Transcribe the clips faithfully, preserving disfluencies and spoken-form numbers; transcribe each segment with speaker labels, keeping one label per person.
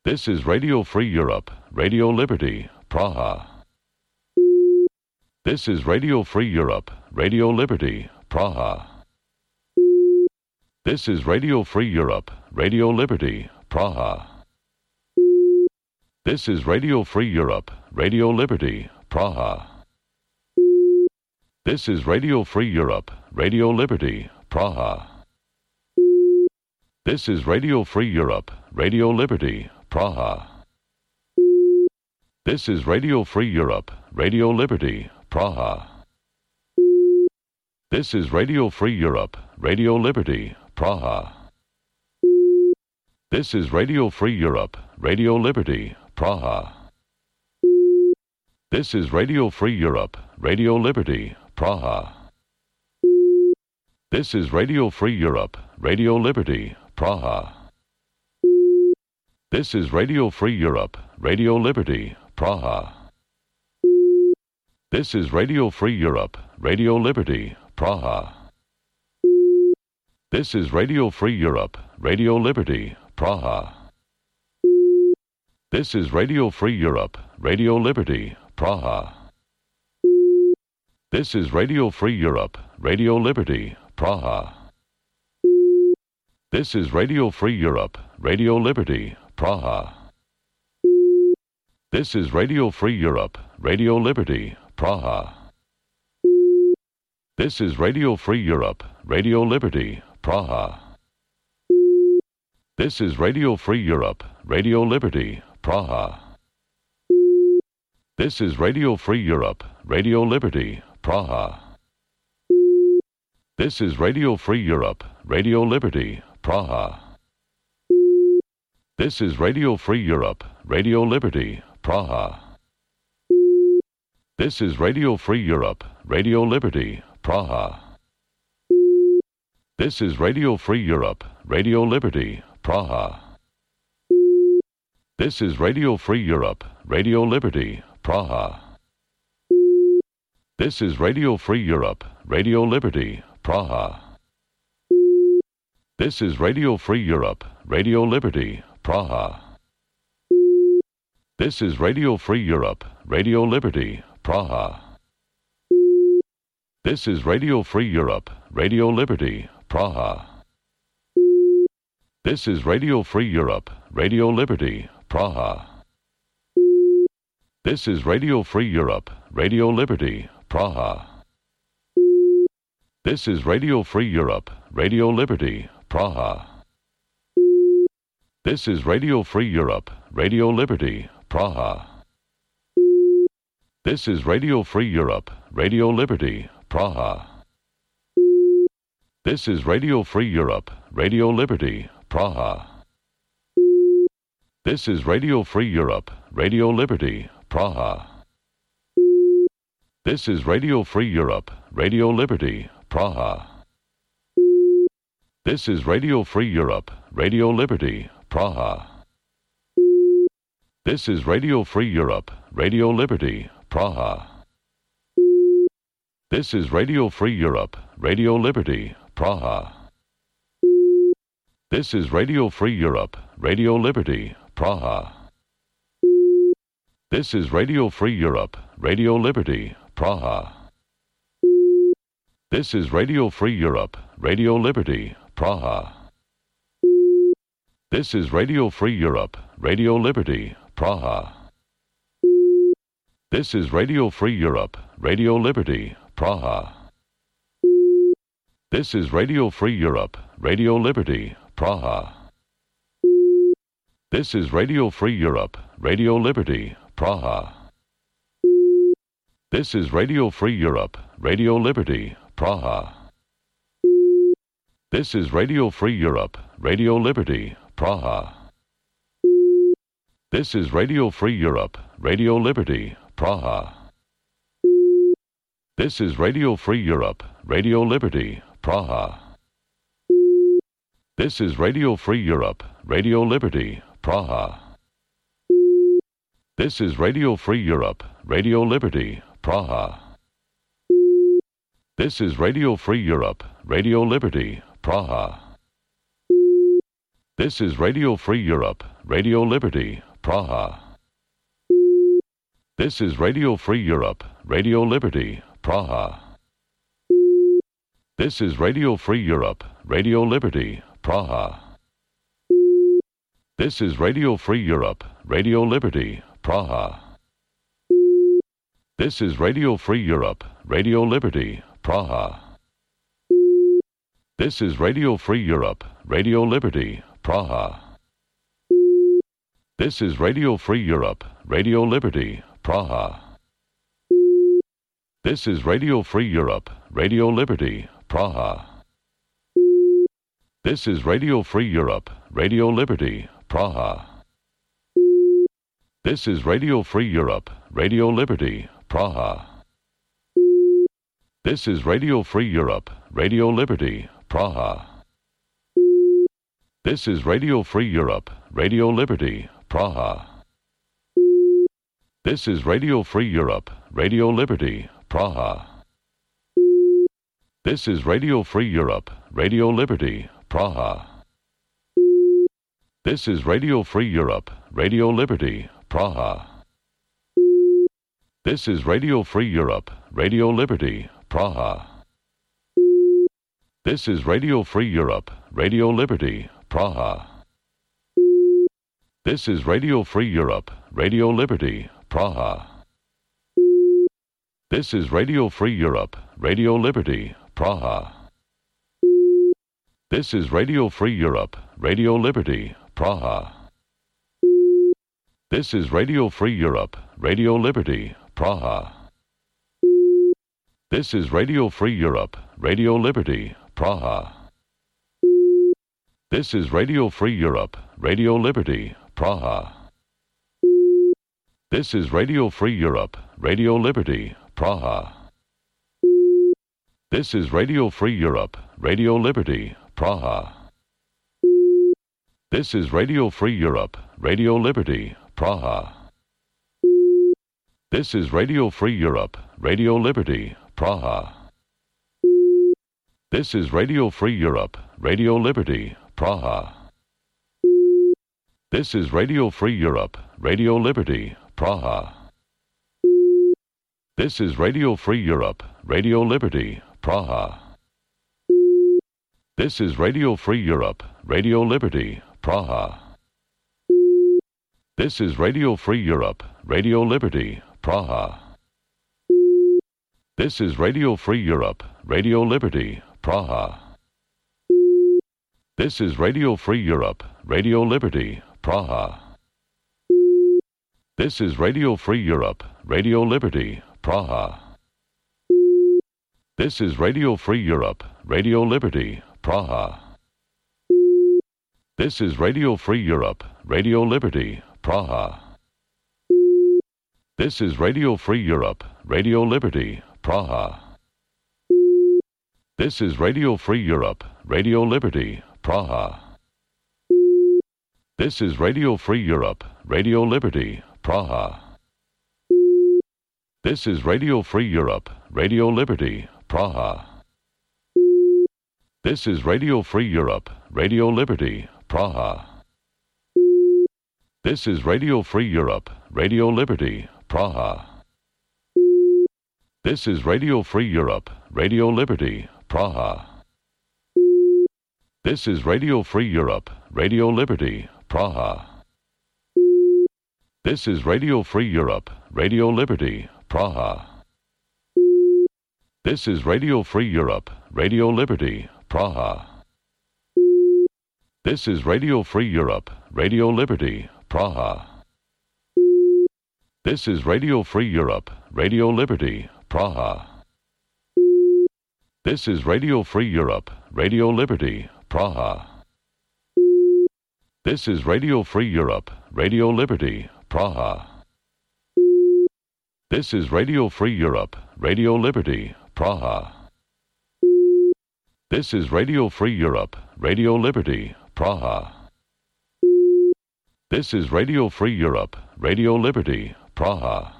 Speaker 1: This is Radio Free Europe, Radio Liberty, Praha. This is Radio Free Europe, Radio Liberty, Praha. This is Radio Free Europe, Radio Liberty, Praha. This is Radio Free Europe, Radio Liberty, Praha. This is Radio Free Europe, Radio Liberty, Praha. This is Radio Free Europe, Radio Liberty, Praha. This is Radio Free Europe, Radio Liberty, Praha. This is Radio Free Europe, Radio Liberty, Praha. This is Radio Free Europe, Radio Liberty, Praha. This is Radio Free Europe, Radio Liberty, Praha. This is Radio Free Europe, Radio Liberty, Praha. This is Radio Free Europe, Radio Liberty, Praha. This is Radio Free Europe, Radio Liberty, Praha. This is Radio Free Europe, Radio Liberty, Praha. This is Radio Free Europe, Radio Liberty, Praha. This is Radio Free Europe, Radio Liberty, Praha. This is Radio Free Europe, Radio Liberty, Praha. This is Radio Free Europe, Radio Liberty, Praha. This is Radio Free Europe, Radio Liberty, Praha. This is Radio Free Europe, Radio Liberty, Praha. This is Radio Free Europe, Radio Liberty, Praha. This is Radio Free Europe, Radio Liberty, Praha. This is Radio Free Europe, Radio Liberty, Praha. This is Radio Free Europe, Radio Liberty, Praha. This is Radio Free Europe, Radio Liberty, Praha. This is Radio Free Europe, Radio Liberty, Praha. This is Radio Free Europe, Radio Liberty, Praha. This is Radio Free Europe, Radio Liberty, Praha. This is Radio Free Europe, Radio Liberty, Praha. This is Radio Free Europe, Radio Liberty, Praha. This is Radio Free Europe, Radio Liberty, Praha. This is Radio Free Europe, Radio Liberty, Praha. This is Radio Free Europe, Radio Liberty, Praha. This is Radio Free Europe, Radio Liberty, Praha. This is Radio Free Europe, Radio Liberty, Praha. This is Radio Free Europe, Radio Liberty, Praha. This is Radio Free Europe, Radio Liberty, Praha. This is Radio Free Europe, Radio Liberty, Praha. This is Radio Free Europe, Radio Liberty, Praha. This is Radio Free Europe, Radio Liberty, Praha. This is Radio Free Europe, Radio Liberty, Praha. This is Radio Free Europe, Radio Liberty, Praha. This is Radio Free Europe, Radio Liberty, Praha. This is Radio Free Europe, Radio Liberty, Praha. This is Radio Free Europe, Radio Liberty, Praha. This is Radio Free Europe, Radio Liberty, Praha. This is Radio Free Europe, Radio Liberty, Praha. This is Radio Free Europe, Radio Liberty, Praha. This is Radio Free Europe, Radio Liberty, Praha. This is Radio Free Europe, Radio Liberty, Praha. This is Radio Free Europe, Radio Liberty, Praha. This is Radio Free Europe, Radio Liberty, Praha. This is Radio Free Europe, Radio Liberty, Praha. This is Radio Free Europe, Radio Liberty, Praha. This is Radio Free Europe, Radio Liberty, Praha. This is Radio Free Europe, Radio Liberty, Praha. This is Radio Free Europe, Radio Liberty, Praha. This is Radio Free Europe, Radio Liberty, Praha. This is Radio Free Europe, Radio Liberty, Praha. This is Radio Free Europe, Radio Liberty, Praha. This is Radio Free Europe, Radio Liberty, Praha. This is Radio Free Europe, Radio Liberty, Praha. This is Radio Free Europe, Radio Liberty, Praha. This is Radio Free Europe, Radio Liberty, Praha. This is Radio Free Europe, Radio Liberty, Praha. This is Radio Free Europe, Radio Liberty, Praha. This is Radio Free Europe, Radio Liberty, Praha. This is Radio Free Europe, Radio Liberty, Praha. This is Radio Free Europe, Radio Liberty, Praha. This is Radio Free Europe, Radio Liberty, Praha. This is Radio Free Europe, Radio Liberty, Praha. This is Radio Free Europe, Radio Liberty, Praha. This is Radio Free Europe, Radio Liberty, Praha. This is Radio Free Europe, Radio Liberty, Praha. This is Radio Free Europe, Radio Liberty, Praha. This is Radio Free Europe, Radio Liberty, Praha. This is Radio Free Europe, Radio Liberty, Praha. This is Radio Free Europe, Radio Liberty, Praha. This is Radio Free Europe, Radio Liberty, Praha. This is Radio Free Europe, Radio Liberty, Praha. This is Radio Free Europe, Radio Liberty, Praha. This is Radio Free Europe, Radio Liberty, Praha. This is Radio Free Europe, Radio Liberty, Praha. This is Radio Free Europe, Radio Liberty, Praha. This is Radio Free Europe, Radio Liberty, Praha. This is Radio Free Europe, Radio Liberty, Praha. This is Radio Free Europe, Radio Liberty, Praha. This is Radio Free Europe, Radio Liberty, Praha. This is Radio Free Europe, Radio Liberty, Praha. This is Radio Free Europe, Radio Liberty, Praha. This is Radio Free Europe, Radio Liberty, Praha. This is Radio Free Europe, Radio Liberty, Praha. This is Radio Free Europe, Radio Liberty, Praha. This is Radio Free Europe, Radio Liberty, Praha. This is Radio Free Europe, Radio Liberty, Praha. This is Radio Free Europe, Radio Liberty, Praha. This is Radio Free Europe, Radio Liberty, Praha. This is Radio Free Europe, Radio Liberty, Praha. This is Radio Free Europe, Radio Liberty, Praha. This is Radio Free Europe, Radio Liberty, Praha. This is Radio Free Europe, Radio Liberty, Praha. This is Radio Free Europe, Radio Liberty, Praha. This is Radio Free Europe, Radio Liberty, Praha. This is Radio Free Europe, Radio Liberty, Praha. This is Radio Free Europe, Radio Liberty, Praha. This is Radio Free Europe, Radio Liberty, Praha. This is Radio Free Europe, Radio Liberty, Praha. This is Radio Free Europe, Radio Liberty, Praha. This is Radio Free Europe, Radio Liberty, Praha.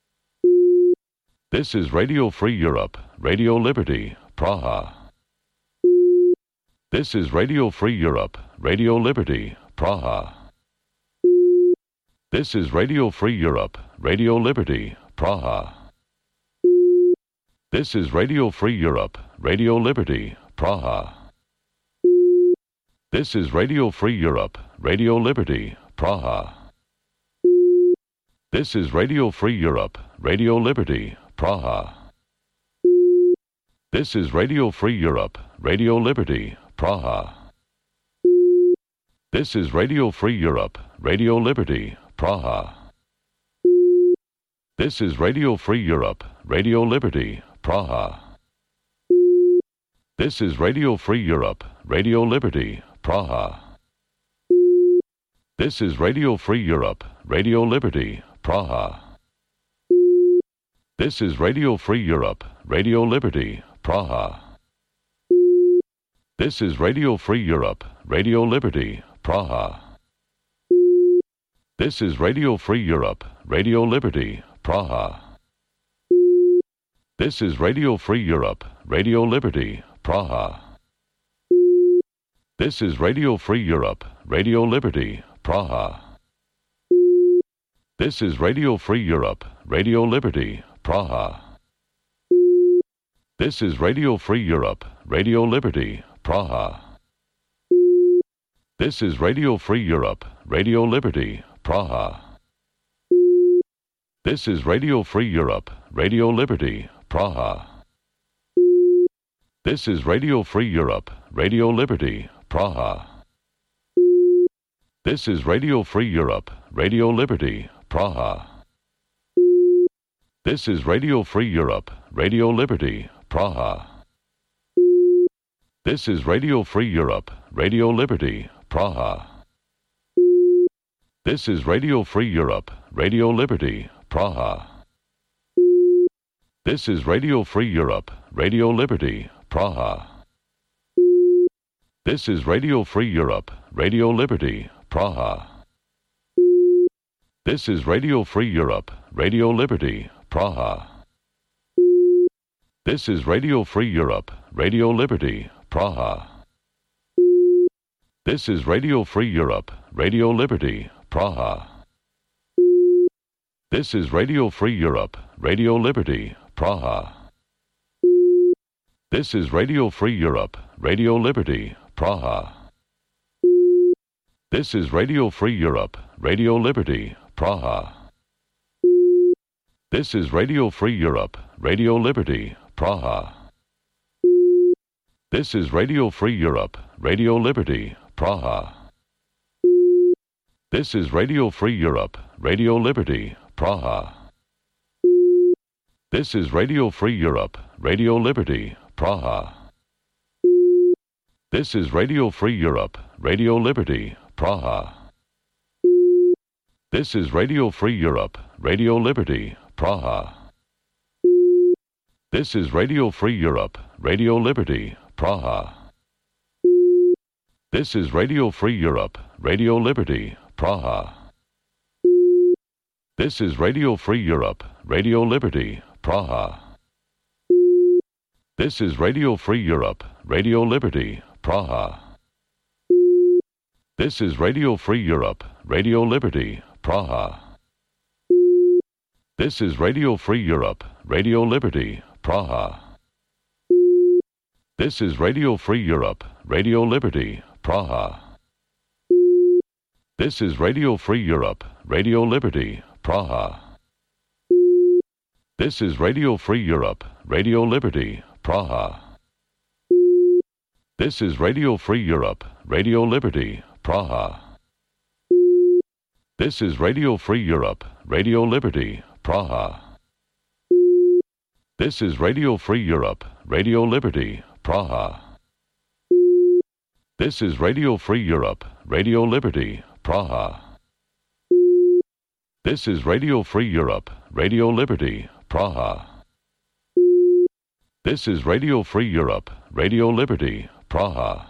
Speaker 1: This is Radio Free Europe, Radio Liberty, Praha. This is Radio Free Europe, Radio Liberty, Praha. This is Radio Free Europe, Radio Liberty, Praha. This is Radio Free Europe, Radio Liberty, Praha. This is Radio Free Europe, Radio Liberty, Praha. This is Radio Free Europe, Radio Liberty, Praha. This is Radio Free Europe, Radio Liberty, Praha. This is Radio Free Europe, Radio Liberty, Praha. This is Radio Free Europe, Radio Liberty, Praha. This is Radio Free Europe, Radio Liberty, Praha. This is Radio Free Europe, Radio Liberty, Praha. This is Radio Free Europe, Radio Liberty, Praha. This is Radio Free Europe, Radio Liberty, Praha. This is Radio Free Europe, Radio Liberty, Praha. This is Radio Free Europe, Radio Liberty, Praha. This is Radio Free Europe, Radio Liberty, Praha. This is Radio Free Europe, Radio Liberty, Praha. This is Radio Free Europe, Radio Liberty, Praha. This is Radio Free Europe, Radio Liberty, Praha. This is Radio Free Europe, Radio Liberty, Praha. This is Radio Free Europe, Radio Liberty, Praha. This is Radio Free Europe, Radio Liberty, Praha. This is Radio Free Europe, Radio Liberty, Praha. This is Radio Free Europe, Radio Liberty, Praha. This is Radio Free Europe, Radio Liberty, Praha. This is Radio Free Europe, Radio Liberty, Praha. This is Radio Free Europe, Radio Liberty, Praha. This is Radio Free Europe, Radio Liberty, Praha. This is Radio Free Europe, Radio Liberty, Praha. This is Radio Free Europe, Radio Liberty, Praha. This is Radio Free Europe, Radio Liberty, Praha. This is Radio Free Europe, Radio Liberty, Praha. This is Radio Free Europe, Radio Liberty, Praha. This is Radio Free Europe, Radio Liberty, Praha. This is Radio Free Europe, Radio Liberty, Praha. This is Radio Free Europe, Radio Liberty, Praha. This is Radio Free Europe, Radio Liberty, Praha. This is Radio Free Europe, Radio Liberty, Praha. This is Radio Free Europe, Radio Liberty, Praha. This is Radio Free Europe, Radio Liberty, Praha. This is Radio Free Europe, Radio Liberty, Praha. This is Radio Free Europe, Radio Liberty, Praha. This is Radio Free Europe, Radio Liberty, Praha. This is Radio Free Europe, Radio Liberty, Praha. This is Radio Free Europe, Radio Liberty, Praha. This is Radio Free Europe, Radio Liberty, Praha. This is Radio Free Europe, Radio Liberty, Praha. This is Radio Free Europe, Radio Liberty, Praha. This is Radio Free Europe, Radio Liberty, Praha. This is Radio Free Europe, Radio Liberty, Praha. This is Radio Free Europe, Radio Liberty, Praha. This is Radio Free Europe, Radio Liberty, Praha. This is Radio Free Europe, Radio Liberty, Praha. This is Radio Free Europe, Radio Liberty, Praha.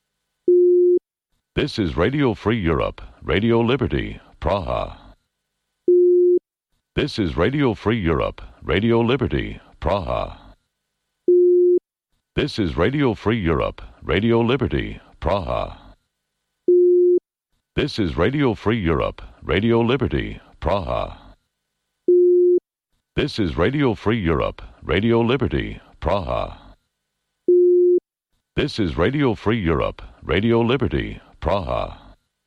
Speaker 1: This is Radio Free Europe, Radio Liberty, Praha. This is Radio Free Europe, Radio Liberty, Praha. This is Radio Free Europe, Radio Liberty, Praha. This is Radio Free Europe, Radio Liberty, Praha. This is Radio Free Europe, Radio Liberty, Praha. This is Radio Free Europe, Radio Liberty, Praha.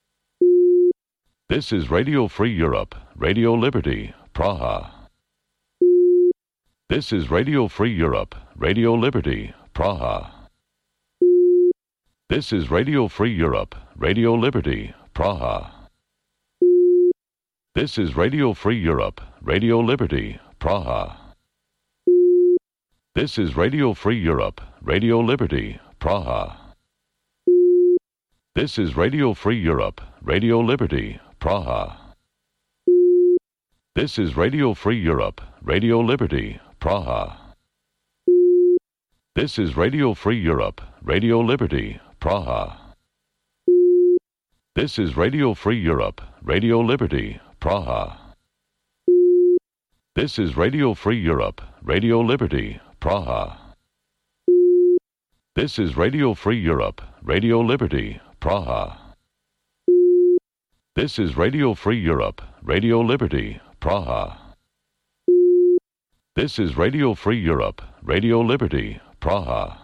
Speaker 1: This is Radio Free Europe, Radio Liberty, Praha. This is Radio Free Europe, Radio Liberty, Praha. This is Radio Free Europe, Radio Liberty, Praha. This is Radio Free Europe, Radio Liberty, Praha. This is Radio Free Europe, Radio Liberty, Praha. This is Radio Free Europe, Radio Liberty, Praha. This is Radio Free Europe, Radio Liberty, Praha. This is Radio Free Europe, Radio Liberty, Praha. This is Radio Free Europe, Radio Liberty, Praha. This is Radio Free Europe, Radio Liberty, Praha. This is Radio Free Europe, Radio Liberty, Praha. This is Radio Free Europe, Radio Liberty, Praha. This is Radio Free Europe, Radio Liberty, Praha.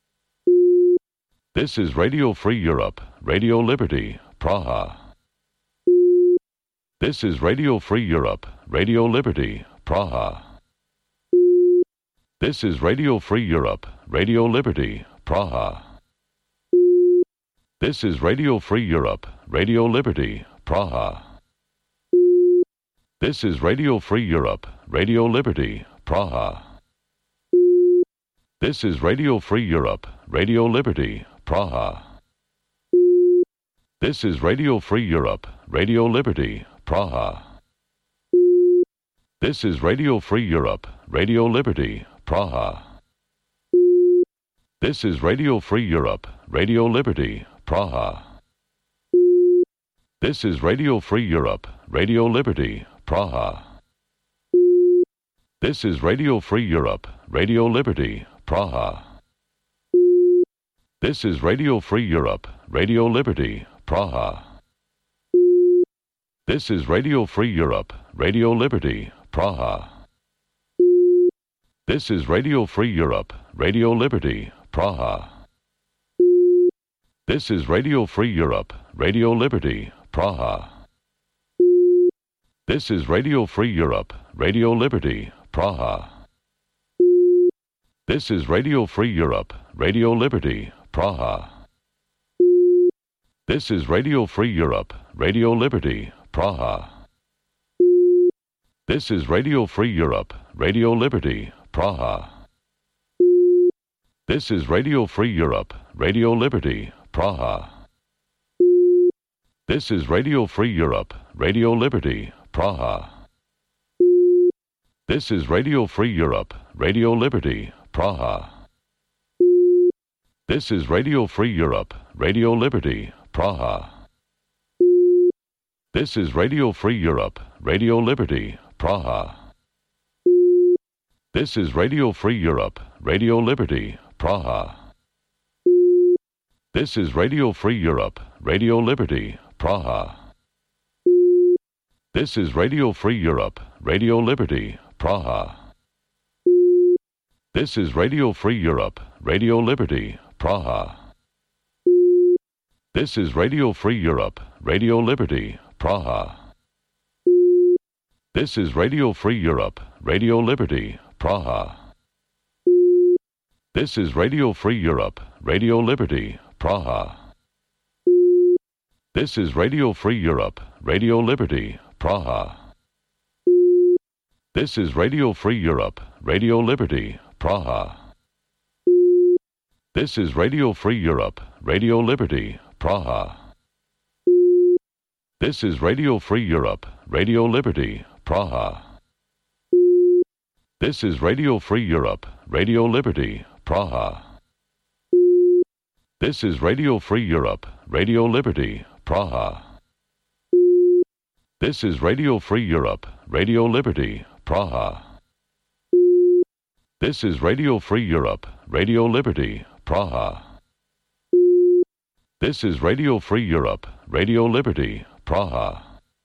Speaker 1: This is Radio Free Europe, Radio Liberty, Praha. This is Radio Free Europe, Radio Liberty, Praha. This is Radio Free Europe, Radio Liberty, Praha. This is Radio Free Europe, Radio Liberty, Praha. This is Radio Free Europe, Radio Liberty, Praha. This is Radio Free Europe, Radio Liberty, Praha. This is Radio Free Europe, Radio Liberty, Praha. This is Radio Free Europe, Radio Liberty, Praha. This is Radio Free Europe, Radio Liberty, Praha. This is Radio Free Europe, Radio Liberty, Praha. This is Radio Free Europe, Radio Liberty, Praha. This is Radio Free Europe, Radio Liberty, Praha. This is Radio Free Europe, Radio Liberty, Praha. This is Radio Free Europe, Radio Liberty, Praha. This is Radio Free Europe, Radio Liberty, Praha. This is Radio Free Europe, Radio Liberty, Praha. This is Radio Free Europe, Radio Liberty, Praha. This is Radio Free Europe, Radio Liberty, Praha. This is Radio Free Europe, Radio Liberty, Praha. This is Radio Free Europe, Radio Liberty, Praha. This is Radio Free Europe, Radio Liberty, Praha. This is Radio Free Europe, Radio Liberty, Praha. This is Radio Free Europe, Radio Liberty, Praha. This is Radio Free Europe, Radio Liberty, Praha. This is Radio Free Europe, Radio Liberty, Praha. This is Radio Free Europe, Radio Liberty, Praha. This is Radio Free Europe, Radio Liberty, Praha. This is Radio Free Europe, Radio Liberty, Praha. This is Radio Free Europe, Radio Liberty, Praha. This is Radio Free Europe, Radio Liberty, Praha. This is Radio Free Europe, Radio Liberty, Praha. This is Radio Free Europe, Radio Liberty, Praha. This is Radio Free Europe, Radio Liberty, Praha. This is Radio Free Europe, Radio Liberty, Praha. This is Radio Free Europe, Radio Liberty, Praha. This is Radio Free Europe, Radio Liberty, Praha. This is Radio Free Europe, Radio Liberty, Praha. This is Radio Free Europe, Radio Liberty, Praha. This is Radio Free Europe, Radio Liberty, Praha. This is Radio Free Europe, Radio Liberty, Praha.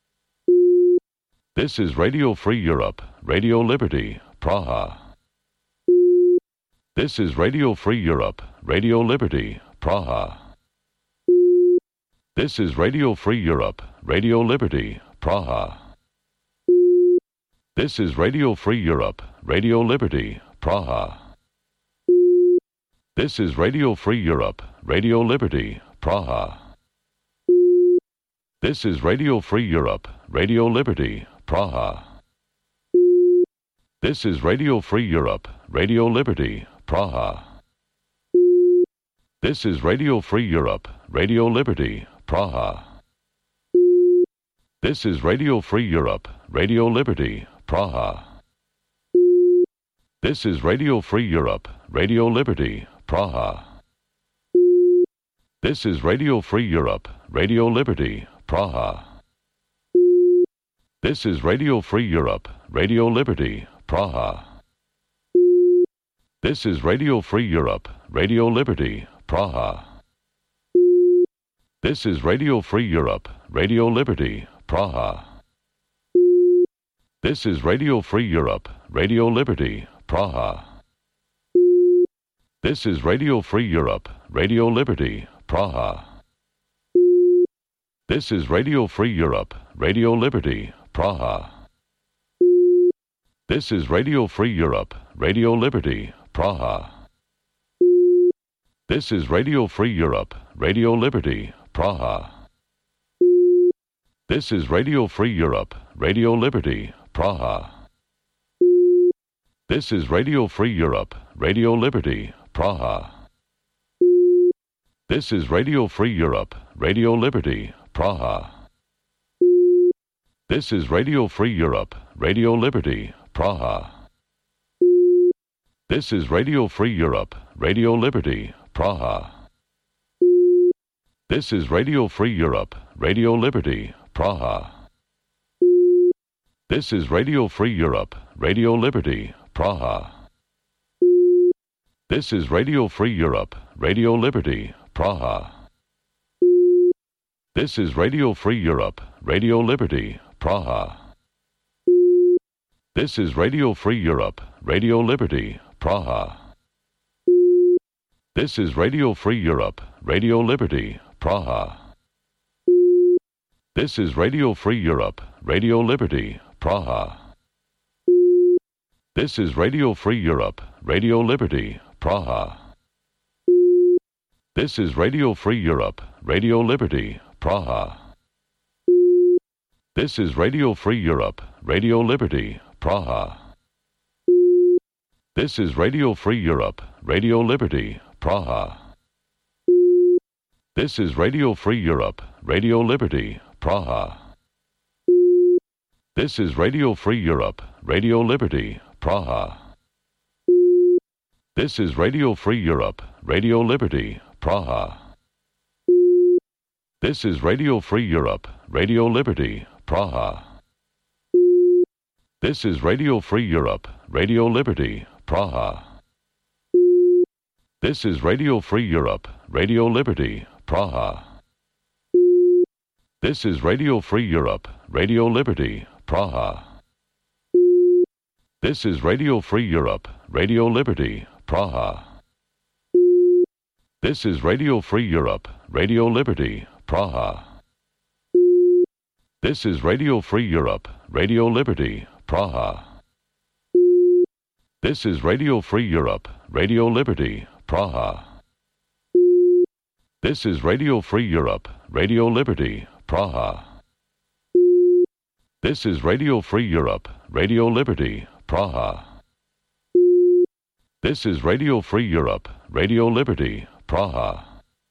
Speaker 1: This is Radio Free Europe, Radio Liberty, Praha. This is Radio Free Europe, Radio Liberty, Praha. This is Radio Free Europe, Radio Liberty, Praha. This is Radio Free Europe, Radio Liberty, Praha. This is Radio Free Europe, Radio Liberty, Praha. This is Radio Free Europe, Radio Liberty, Praha. This is Radio Free Europe, Radio Liberty, Praha. This is Radio Free Europe, Radio Liberty, Praha. This is Radio Free Europe, Radio Liberty, Praha. This is Radio Free Europe, Radio Liberty, Praha. This is Radio Free Europe, Radio Liberty, Praha. This is Radio Free Europe, Radio Liberty, Praha. This is Radio Free Europe, Radio Liberty, Praha. This is Radio Free Europe, Radio Liberty, Praha. This is Radio Free Europe, Radio Liberty, Praha. This is Radio Free Europe, Radio Liberty, Praha. This is Radio Free Europe, Radio Liberty, Praha. This is Radio Free Europe, Radio Liberty, Praha. This is Radio Free Europe, Radio Liberty, Praha. This is Radio Free Europe, Radio Liberty, Praha. This is Radio Free Europe, Radio Liberty, Praha. This is Radio Free Europe, Radio Liberty, Praha. This is Radio Free Europe, Radio Liberty, Praha. This is Radio Free Europe, Radio Liberty, Praha. This is Radio Free Europe, Radio Liberty, Praha. This is Radio Free Europe, Radio Liberty, Praha. This is Radio Free Europe, Radio Liberty, Praha. This is Radio Free Europe, Radio Liberty, Praha. This is Radio Free Europe, Radio Liberty, Praha. This is Radio Free Europe, Radio Liberty, Praha. This is Radio Free Europe, Radio Liberty, Praha. This is Radio Free Europe, Radio Liberty, Praha. This is Radio Free Europe, Radio Liberty, Praha. This is Radio Free Europe, Radio Liberty, Praha. This is Radio Free Europe, Radio Liberty, Praha. This is Radio Free Europe, Radio Liberty, Praha. This is Radio Free Europe, Radio Liberty, Praha. This is Radio Free Europe, Radio Liberty, Praha. This is Radio Free Europe, Radio Liberty, Praha. This is Radio Free Europe, Radio Liberty, Praha. This is Radio Free Europe, Radio Liberty, Praha. This is Radio Free Europe, Radio Liberty, Praha. This is Radio Free Europe, Radio Liberty, Praha. This is Radio Free Europe, Radio Liberty, Praha. This is Radio Free Europe, Radio Liberty, Praha. This is Radio Free Europe, Radio Liberty, Praha. This is Radio Free Europe, Radio Liberty, Praha. This is Radio Free Europe, Radio Liberty, Praha. This is Radio Free Europe, Radio Liberty, Praha.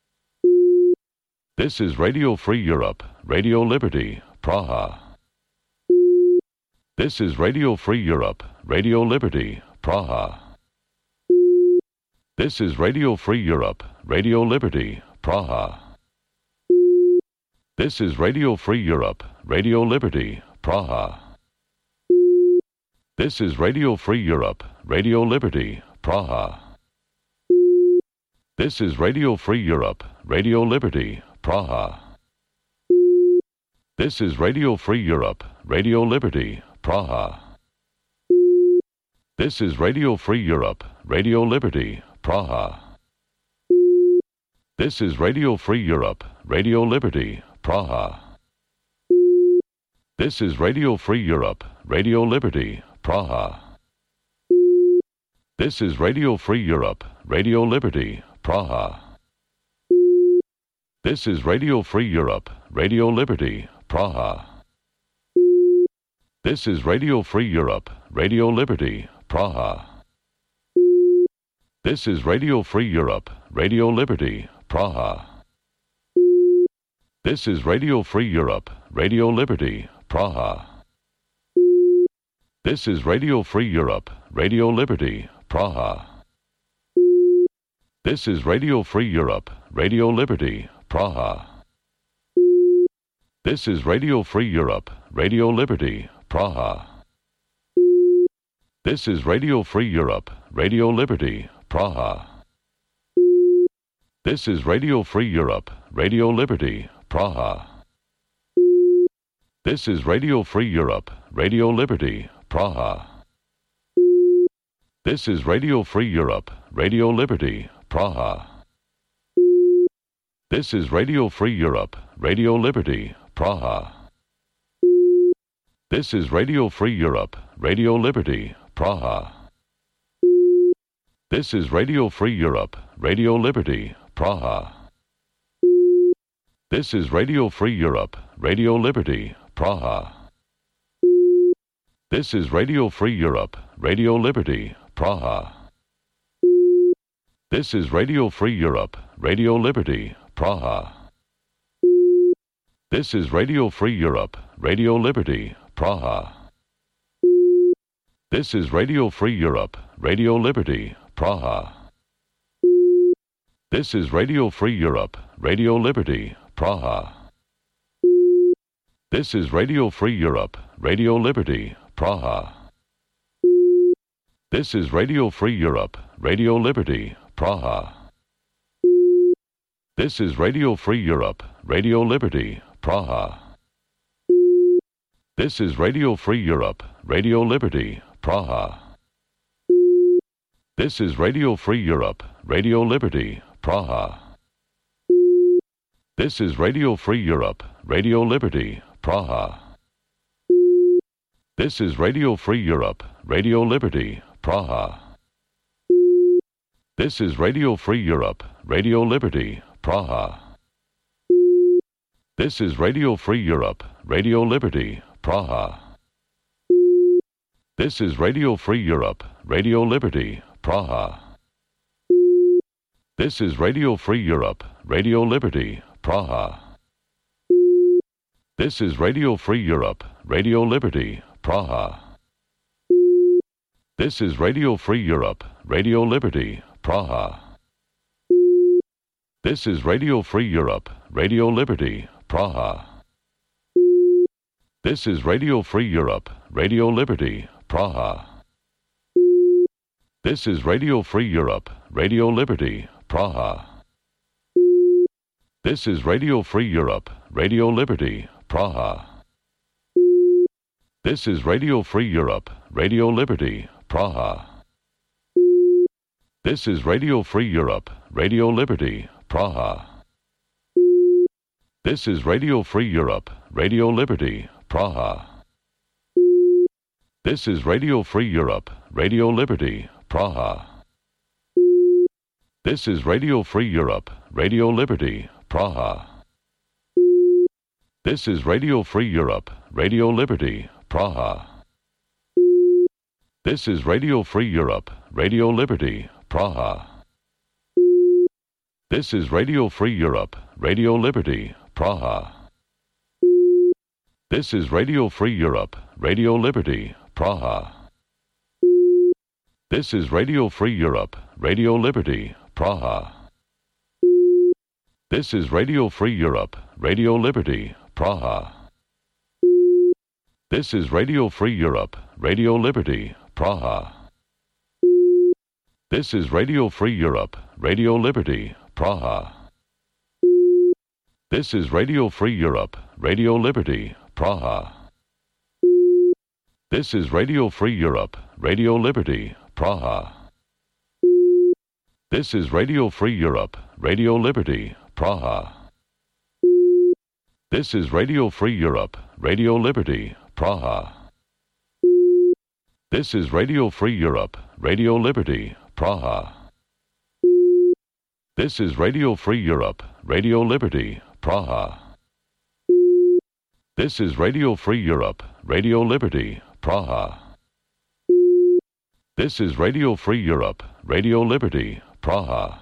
Speaker 1: This is Radio Free Europe, Radio Liberty, Praha. This is Radio Free Europe, Radio Liberty, Praha. This is Radio Free Europe, Radio Liberty, Praha. This is Radio Free Europe, Radio Liberty, Praha. This is Radio Free Europe, Radio Liberty, Praha. This is Radio Free Europe, Radio Liberty, Praha. This is Radio Free Europe, Radio Liberty, Praha. This is Radio Free Europe, Radio Liberty, Praha. This is Radio Free Europe, Radio Liberty, Praha. This is Radio Free Europe, Radio Liberty, Praha. This is Radio Free Europe, Radio Liberty, Praha. This is Radio Free Europe, Radio Liberty, Praha. This is Radio Free Europe, Radio Liberty, Praha. This is Radio Free Europe, Radio Liberty, Praha. This is Radio Free Europe, Radio Liberty, Praha. This is Radio Free Europe, Radio Liberty, Praha. This is Radio Free Europe, Radio Liberty, Praha. This is Radio Free Europe, Radio Liberty, Praha. This is Radio Free Europe, Radio Liberty, Praha. This is Radio Free Europe, Radio Liberty, Praha. This is Radio Free Europe, Radio Liberty, Praha. This is Radio Free Europe, Radio Liberty, Praha. This is Radio Free Europe, Radio Liberty, Praha. This is Radio Free Europe, Radio Liberty, Praha. This is Radio Free Europe, Radio Liberty, Praha. This is Radio Free Europe, Radio Liberty, Praha. This is Radio Free Europe, Radio Liberty, Praha. This is Radio Free Europe, Radio Liberty, Praha. This is Radio Free Europe, Radio Liberty, Praha. This is Radio Free Europe, Radio Liberty, Praha. This is Radio Free Europe, Radio Liberty, Praha. This is Radio Free Europe, Radio Liberty, Praha. This is Radio Free Europe, Radio Liberty, Praha. This is Radio Free Europe, Radio Liberty, Praha. This is Radio Free Europe, Radio Liberty, Praha. This is Radio Free Europe, Radio Liberty, Praha. This is Radio Free Europe, Radio Liberty, Praha. This is Radio Free Europe, Radio Liberty, Praha. This is Radio Free Europe, Radio Liberty, Praha. This is Radio Free Europe, Radio Liberty, Praha. This is Radio Free Europe, Radio Liberty, Praha. This is Radio Free Europe, Radio Liberty, Praha. This is Radio Free Europe, Radio Liberty, Praha. This is Radio Free Europe, Radio Liberty, Praha. This is Radio Free Europe, Radio Liberty, Praha. This is Radio Free Europe, Radio Liberty, Praha. This is Radio Free Europe, Radio Liberty, Praha. This is Radio Free Europe, Radio Liberty, Praha. This is Radio Free Europe, Radio Liberty, Praha. This is Radio Free Europe, Radio Liberty, Praha. This is Radio Free Europe, Radio Liberty, Praha. This is Radio Free Europe, Radio Liberty, Praha. This is Radio Free Europe, Radio Liberty, Praha. This is Radio Free Europe, Radio Liberty, Praha. This is Radio Free Europe, Radio Liberty, Praha. This is Radio Free Europe, Radio Liberty, Praha. This is Radio Free Europe, Radio Liberty, Praha. This is Radio Free Europe, Radio Liberty, Praha. This is Radio Free Europe, Radio Liberty, Praha. This is Radio Free Europe, Radio Liberty, Praha. This is Radio Free Europe, Radio Liberty, Praha. This is Radio Free Europe, Radio Liberty, Praha. This is Radio Free Europe, Radio Liberty, Praha. This is Radio Free Europe, Radio Liberty, Praha. This is Radio Free Europe, Radio Liberty, Praha. This is Radio Free Europe, Radio Liberty, Praha. This is Radio Free Europe, Radio Liberty, Praha. This is Radio Free Europe, Radio Liberty, Praha. This is Radio Free Europe, Radio Liberty, Praha.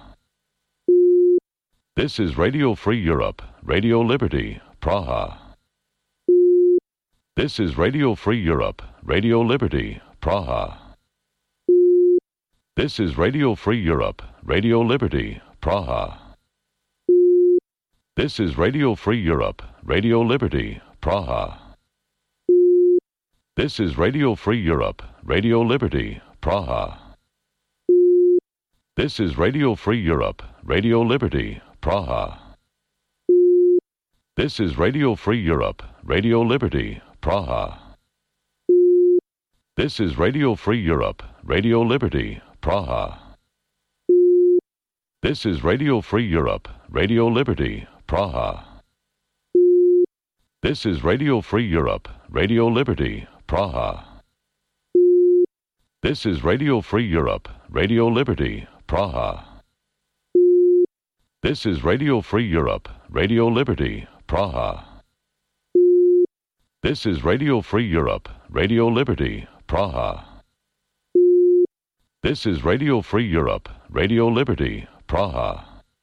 Speaker 1: This is Radio Free Europe, Radio Liberty, Praha. This is Radio Free Europe, Radio Liberty, Praha. This is Radio Free Europe, Radio Liberty, Praha. This is Radio Free Europe, Radio Liberty, Praha. This is Radio Free Europe, Radio Liberty, Praha. This is Radio Free Europe, Radio Liberty, Praha. This is Radio Free Europe, Radio Liberty, Praha. This is Radio Free Europe, Radio Liberty, Praha. This is Radio Free Europe, Radio Liberty, Praha. This is Radio Free Europe, Radio Liberty, Praha. This is Radio Free Europe, Radio Liberty, Praha. This is Radio Free Europe, Radio Liberty, Praha. This is Radio Free Europe, Radio Liberty, Praha. This is Radio Free Europe, Radio Liberty, Praha.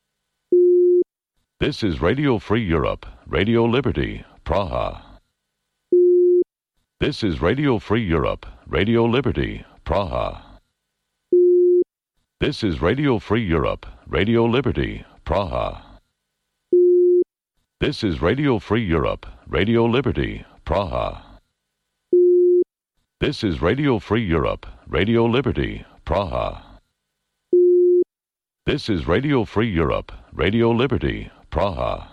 Speaker 1: This is Radio Free Europe, Radio Liberty, Praha. This is Radio Free Europe, Radio Liberty, Praha. This is Radio Free Europe, Radio Liberty, Praha. This is Radio Free Europe, Radio Liberty, Praha. This is Radio Free Europe, Radio Liberty, Praha. This is Radio Free Europe, Radio Liberty, Praha.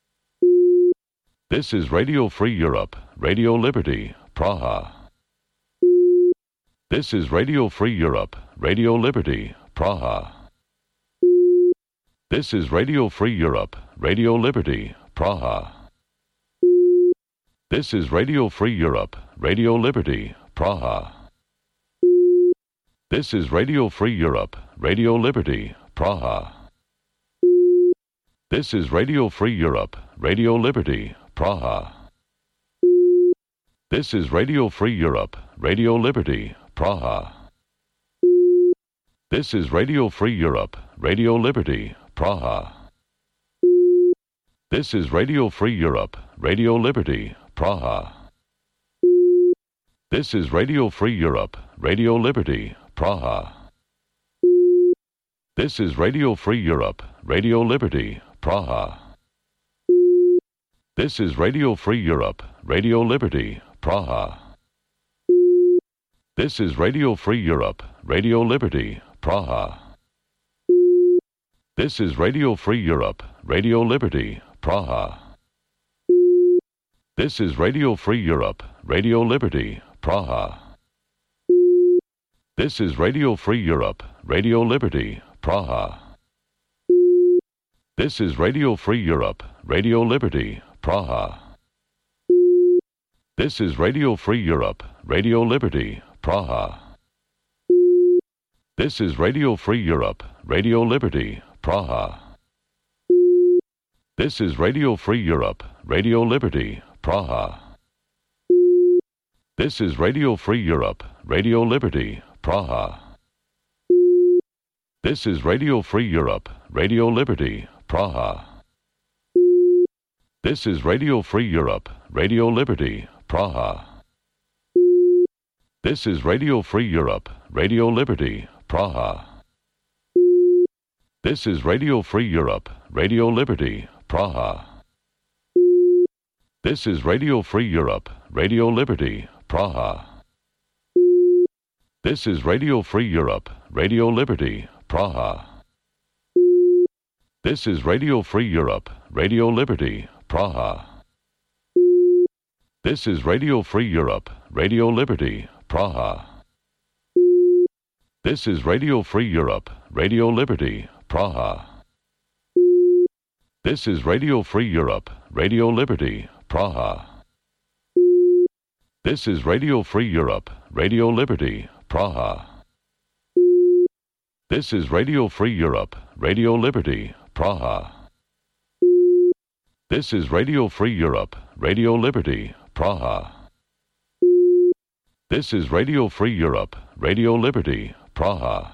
Speaker 1: This is Radio Free Europe, Radio Liberty, Praha. This is Radio Free Europe, Radio Liberty, Praha. This is Radio Free Europe, Radio Liberty, Praha. This is Radio Free Europe, Radio Liberty, Praha. This is Radio Free Europe, Radio Liberty, Praha. This is Radio Free Europe, Radio Liberty, Praha. This is Radio Free Europe, Radio Liberty, Praha. This is Radio Free Europe, Radio Liberty, Praha. This is Radio Free Europe, Radio Liberty, Praha. This is Radio Free Europe, Radio Liberty, Praha. This is Radio Free Europe, Radio Liberty, Praha. This is Radio Free Europe, Radio Liberty, Praha. This is Radio Free Europe, Radio Liberty, Praha. This is Radio Free Europe, Radio Liberty, Praha. This is Radio Free Europe, Radio Liberty, Praha. This is Radio Free Europe, Radio Liberty, Praha. This is Radio Free Europe, Radio Liberty, Praha. This is Radio Free Europe, Radio Liberty, Praha. This is Radio Free Europe, Radio Liberty, Praha. This is Radio Free Europe, Radio Liberty, Praha. This is Radio Free Europe, Radio Liberty, Praha. This is Radio Free Europe, Radio Liberty, Praha. This is Radio Free Europe, Radio Liberty, Praha. This is Radio Free Europe, Radio Liberty, Praha. This is Radio Free Europe, Radio Liberty, Praha. This is Radio Free Europe, Radio Liberty, Praha. This is Radio Free Europe, Radio Liberty, Praha. This is Radio Free Europe, Radio Liberty, Praha. This is Radio Free Europe, Radio Liberty, Praha. This is Radio Free Europe, Radio Liberty, Praha. This is Radio Free Europe, Radio Liberty, Praha. This is Radio Free Europe, Radio Liberty, Praha. This is Radio Free Europe, Radio Liberty, Praha. This is Radio Free Europe, Radio Liberty, Praha. This is Radio Free Europe, Radio Liberty, Praha.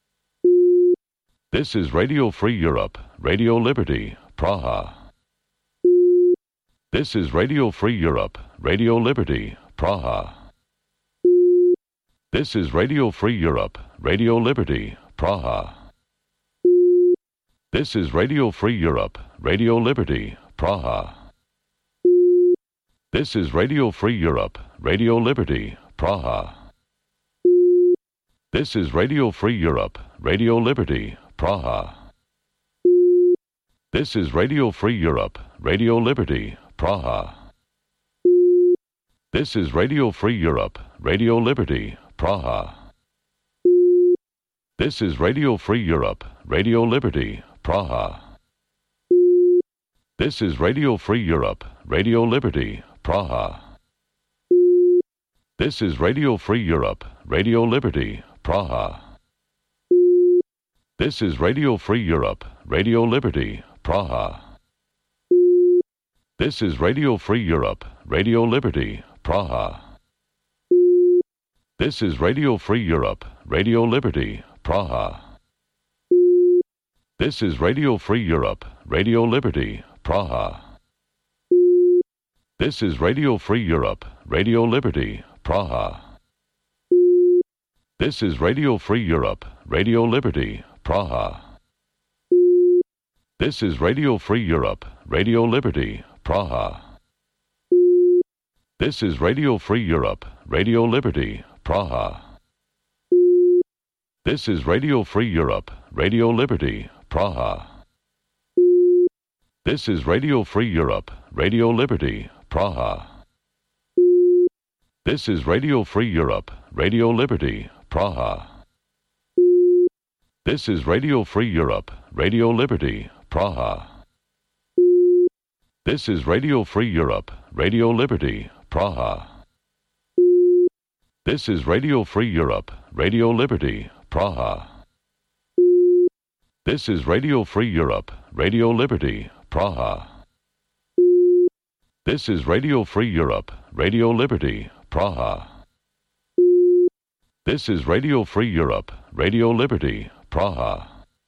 Speaker 1: This is Radio Free Europe, Radio Liberty, Praha. This is Radio Free Europe, Radio Liberty, Praha. This is Radio Free Europe, Radio Liberty, Praha. This is Radio Free Europe, Radio Liberty, Praha. This is Radio Free Europe, Radio Liberty, Praha. This is Radio Free Europe, Radio Liberty, Praha. This is Radio Free Europe, Radio Liberty, Praha. This is Radio Free Europe, Radio Liberty, Praha. This is Radio Free Europe, Radio Liberty, Praha. This is Radio Free Europe, Radio Liberty, Praha. This is Radio Free Europe, Radio Liberty, Praha. This is Radio Free Europe, Radio Liberty, Praha. This is Radio Free Europe, Radio Liberty, Praha. This is Radio Free Europe, Radio Liberty, Praha. This is Radio Free Europe, Radio Liberty, Praha. This is Radio Free Europe, Radio Liberty, Praha. This is Radio Free Europe, Radio Liberty, Praha. This is Radio Free Europe, Radio Liberty, Praha. This is Radio Free Europe, Radio Liberty, Praha. This is Radio Free Europe, Radio Liberty, Praha. This is Radio Free Europe, Radio Liberty, Praha. This is Radio Free Europe, Radio Liberty, Praha. This is Radio Free Europe, Radio Liberty, Praha. This is Radio Free Europe, Radio Liberty, Praha. This is Radio Free Europe, Radio Liberty, Praha. This is Radio Free Europe, Radio Liberty, Praha. This is Radio Free Europe, Radio Liberty, Praha. This is Radio Free Europe, Radio Liberty, Praha.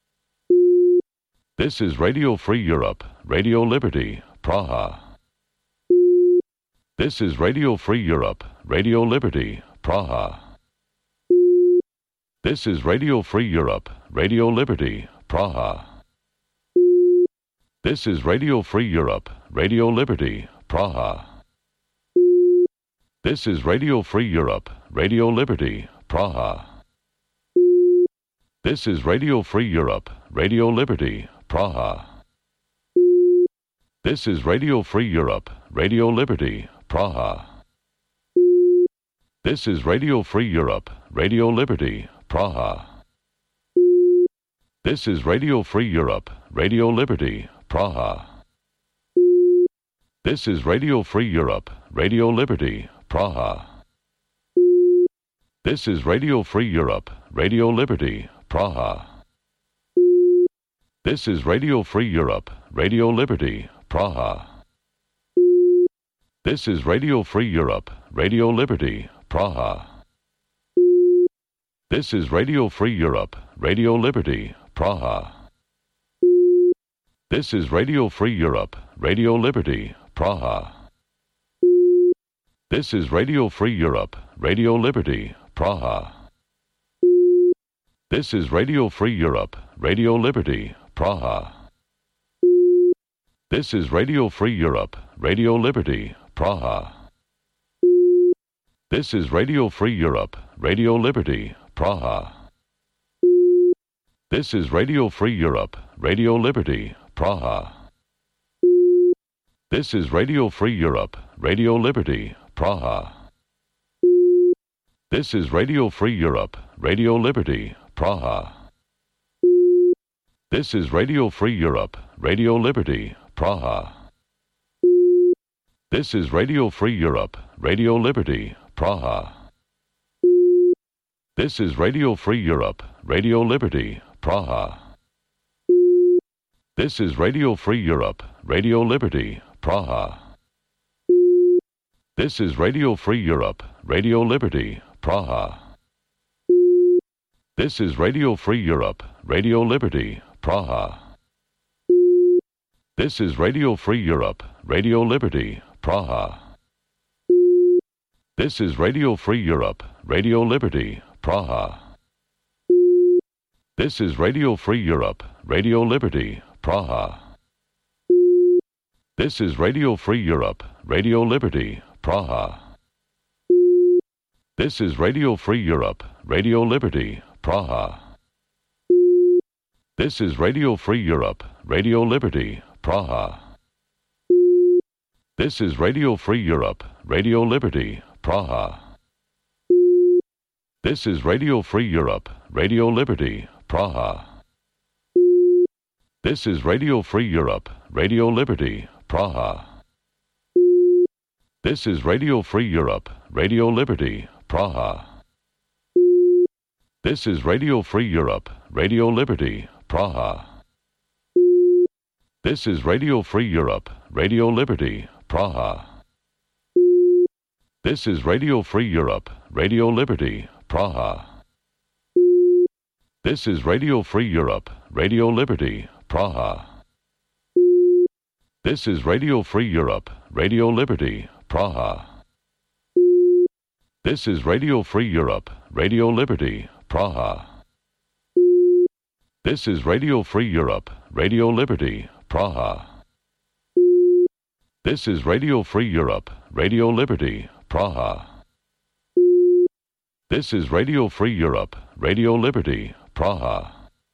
Speaker 1: This is Radio Free Europe, Radio Liberty, Praha. This is Radio Free Europe, Radio Liberty, Praha. This is Radio Free Europe, Radio Liberty, Praha. This is Radio Free Europe, Radio Liberty, Praha. This is Radio Free Europe, Radio Liberty, Praha. This is Radio Free Europe, Radio Liberty, Praha. This is Radio Free Europe, Radio Liberty, Praha. This is Radio Free Europe, Radio Liberty, Praha. This is Radio Free Europe, Radio Liberty, Praha. This is Radio Free Europe, Radio Liberty, Praha. This is Radio Free Europe, Radio Liberty, Praha. This is Radio Free Europe, Radio Liberty, Praha. This is Radio Free Europe, Radio Liberty, Praha. This is Radio Free Europe, Radio Liberty, Praha. This is Radio Free Europe, Radio Liberty, Praha. This is Radio Free Europe, Radio Liberty, Praha. This is Radio Free Europe, Radio Liberty, Praha. This is Radio Free Europe, Radio Liberty, Praha. This is Radio Free Europe, Radio Liberty, Praha. This is Radio Free Europe, Radio Liberty, Praha. This is Radio Free Europe, Radio Liberty, Praha. This is Radio Free Europe, Radio Liberty, Praha. This is Radio Free Europe, Radio Liberty, Praha. This is Radio Free Europe, Radio Liberty, Praha. This is Radio Free Europe, Radio Liberty, Praha. This is Radio Free Europe, Radio Liberty, Praha. This is Radio Free Europe, Radio Liberty, Praha. This is Radio Free Europe, Radio Liberty, Praha. This is Radio Free Europe, Radio Liberty, Praha. This is Radio Free Europe, Radio Liberty, Praha. This is Radio Free Europe, Radio Liberty, Praha. This is Radio Free Europe, Radio Liberty, Praha. This is Radio Free Europe, Radio Liberty, Praha. This is Radio Free Europe, Radio Liberty, Praha. This is Radio Free Europe, Radio Liberty, Praha. This is Radio Free Europe, Radio Liberty, Praha. This is Radio Free Europe, Radio Liberty, Praha. This is Radio Free Europe, Radio Liberty, Praha. This is Radio Free Europe, Radio Liberty, Praha. This is Radio Free Europe, Radio Liberty, Praha. This is Radio Free Europe, Radio Liberty, Praha. This is Radio Free Europe, Radio Liberty, Praha. This is Radio Free Europe, Radio Liberty, Praha. This is Radio Free Europe, Radio Liberty, Praha. This is Radio Free Europe, Radio Liberty, Praha. This is Radio Free Europe, Radio Liberty, Praha. This is Radio Free Europe, Radio Liberty, Praha.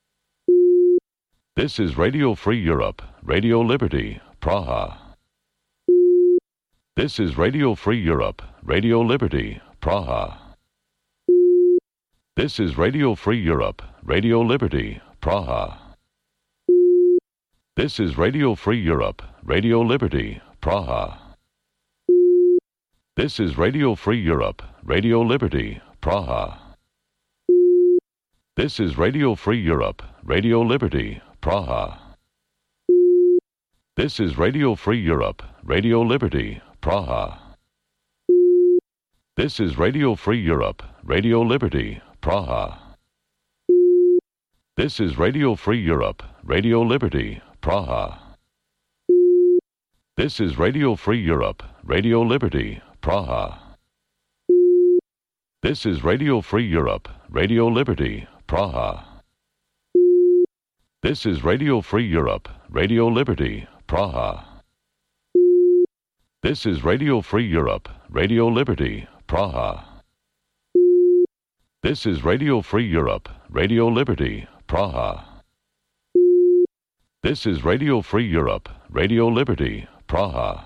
Speaker 1: This is Radio Free Europe, Radio Liberty, Praha. This is Radio Free Europe, Radio Liberty, Praha. This is Radio Free Europe, Radio Liberty, Praha. This is Radio Free Europe, Radio Liberty, Praha. This is Radio Free Europe, Radio Liberty, Praha. This is Radio Free Europe, Radio Liberty, Praha. This is Radio Free Europe, Radio Liberty, Praha. This is Radio Free Europe, Radio Liberty, Praha. This is Radio Free Europe, Radio Liberty, Praha. This is Radio Free Europe, Radio Liberty, Praha. This is Radio Free Europe, Radio Liberty, Praha. This is Radio Free Europe, Radio Liberty, Praha. This is Radio Free Europe, Radio Liberty, Praha. This is Radio Free Europe, Radio Liberty, Praha. This is Radio Free Europe, Radio Liberty, Praha.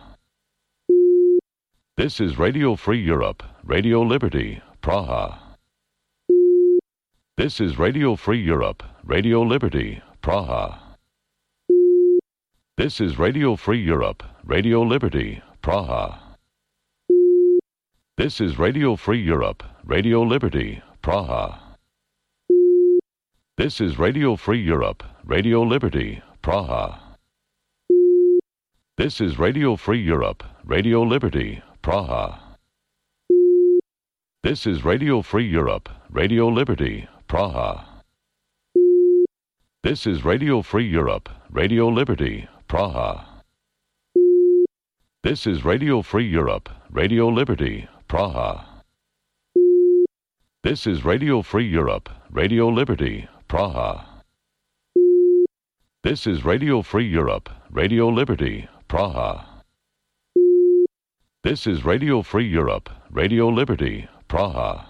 Speaker 1: This is Radio Free Europe, Radio Liberty, Praha. This is Radio Free Europe, Radio Liberty, Praha. This is Radio Free Europe, Radio Liberty, Praha. This is Radio Free Europe, Radio Liberty, Praha. This is Radio Free Europe, Radio Liberty, Praha. This is Radio Free Europe, Radio Liberty, Praha. This is Radio Free Europe, Radio Liberty, Praha. This is Radio Free Europe, Radio Liberty, Praha. This is Radio Free Europe, Radio Liberty, Praha. This is Radio Free Europe, Radio Liberty, Praha. This is Radio Free Europe, Radio Liberty, Praha. This is Radio Free Europe, Radio Liberty, Praha.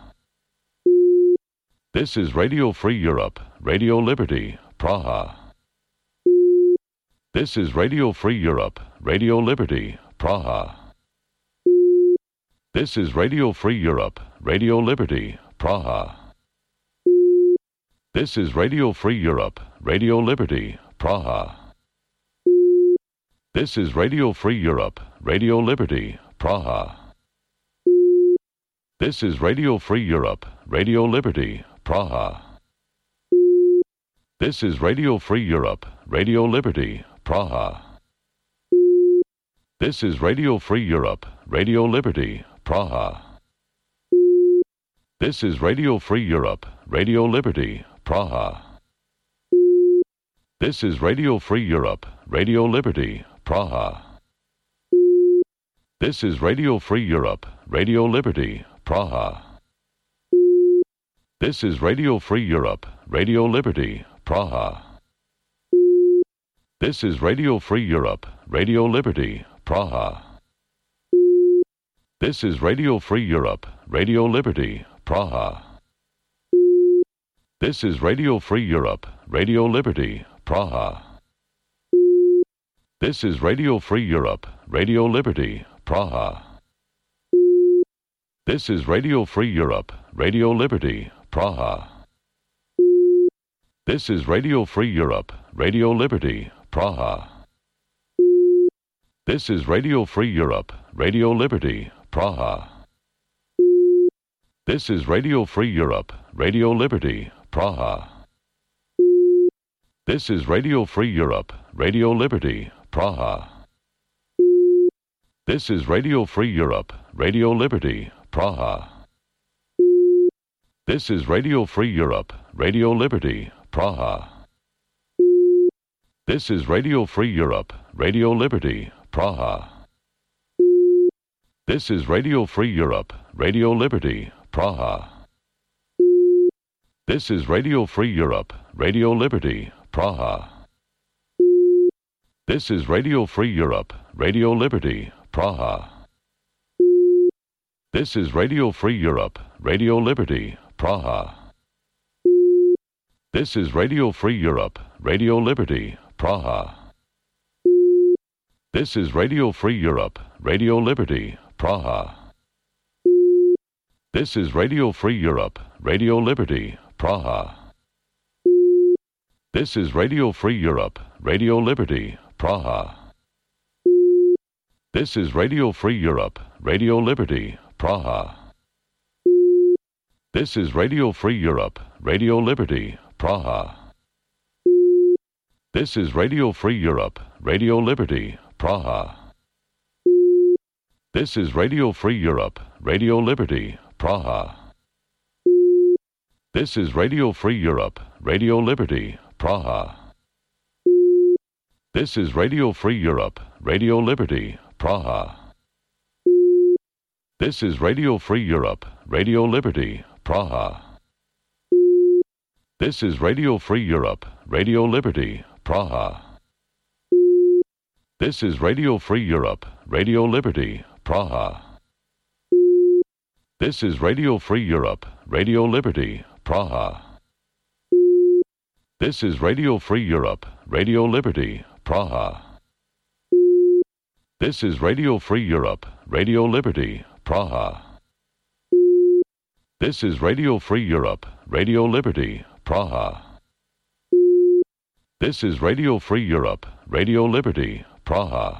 Speaker 1: This is Radio Free Europe, Radio Liberty, Praha. This is Radio Free Europe, Radio Liberty, Praha. This is Radio Free Europe, Radio Liberty, Praha. This is Radio Free Europe, Radio Liberty, Praha. This is Radio Free Europe, Radio Liberty, Praha. This is Radio Free Europe, Radio Liberty, Praha. This is Radio Free Europe, Radio Liberty, Praha. This is Radio Free Europe, Radio Liberty, Praha. This is Radio Free Europe, Radio Liberty, Praha. This is Radio Free Europe, Radio Liberty, Praha. This is Radio Free Europe, Radio Liberty, Praha. This is Radio Free Europe, Radio Liberty, Praha. This is Radio Free Europe, Radio Liberty, Praha. This is Radio Free Europe, Radio Liberty, Praha. This is Radio Free Europe, Radio Liberty, Praha. This is Radio Free Europe, Radio Liberty, Praha. This is Radio Free Europe, Radio Liberty, Praha. This is Radio Free Europe, Radio Liberty, Praha. This is Radio Free Europe, Radio Liberty, Praha. This is Radio Free Europe, Radio Liberty, Praha. This is Radio Free Europe, Radio Liberty, Praha. This is Radio Free Europe, Radio Liberty, Praha. This is Radio Free Europe, Radio Liberty, Praha. This is Radio Free Europe, Radio Liberty, Praha. This is Radio Free Europe, Radio Liberty, Praha. This is Radio Free Europe, Radio Liberty, Praha. This is Radio Free Europe, Radio Liberty, Praha. This is Radio Free Europe, Radio Liberty, Praha. This is Radio Free Europe, Radio Liberty, Praha. This is Radio Free Europe, Radio Liberty, Praha. This is Radio Free Europe, Radio Liberty, Praha. This is Radio Free Europe, Radio Liberty, Praha. This is Radio Free Europe, Radio Liberty, Praha. This is Radio Free Europe, Radio Liberty, Praha. This is Radio Free Europe, Radio Liberty, Praha. This is Radio Free Europe, Radio Liberty, Praha. This is Radio Free Europe, Radio Liberty, Praha. This is Radio Free Europe, Radio Liberty, Praha. This is Radio Free Europe, Radio Liberty, Praha. This is Radio Free Europe, Radio Liberty, Praha. This is Radio Free Europe, Radio Liberty, Praha. This is Radio Free Europe, Radio Liberty, Praha. This is Radio Free Europe, Radio Liberty, Praha. This is Radio Free Europe, Radio Liberty, Praha. This is Radio Free Europe, Radio Liberty, Praha. This is Radio Free Europe, Radio Liberty, Praha.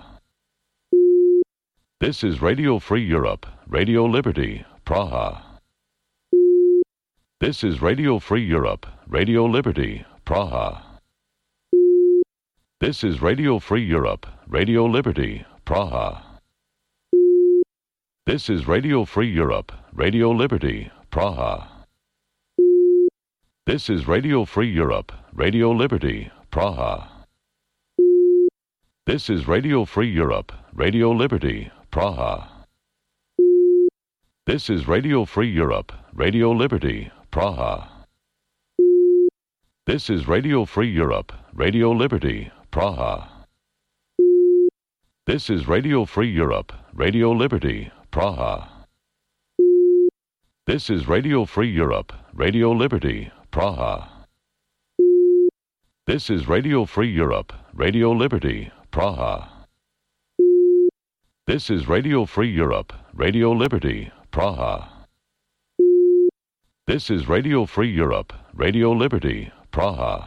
Speaker 1: This is Radio Free Europe, Radio Liberty, Praha. This is Radio Free Europe, Radio Liberty, Praha. This is Radio Free Europe, Radio Liberty, Praha. This is Radio Free Europe, Radio Liberty, Praha. This is Radio Free Europe, Radio Liberty, Praha. This is Radio Free Europe, Radio Liberty, Praha. This is Radio Free Europe, Radio Liberty, Praha. This is Radio Free Europe, Radio Liberty, Praha. This is Radio Free Europe, Radio Liberty, Praha. This is Radio Free Europe, Radio Liberty, Praha. This is Radio Free Europe, Radio Liberty, Praha. This is Radio Free Europe, Radio Liberty, Praha. This is Radio Free Europe, Radio Liberty, Praha.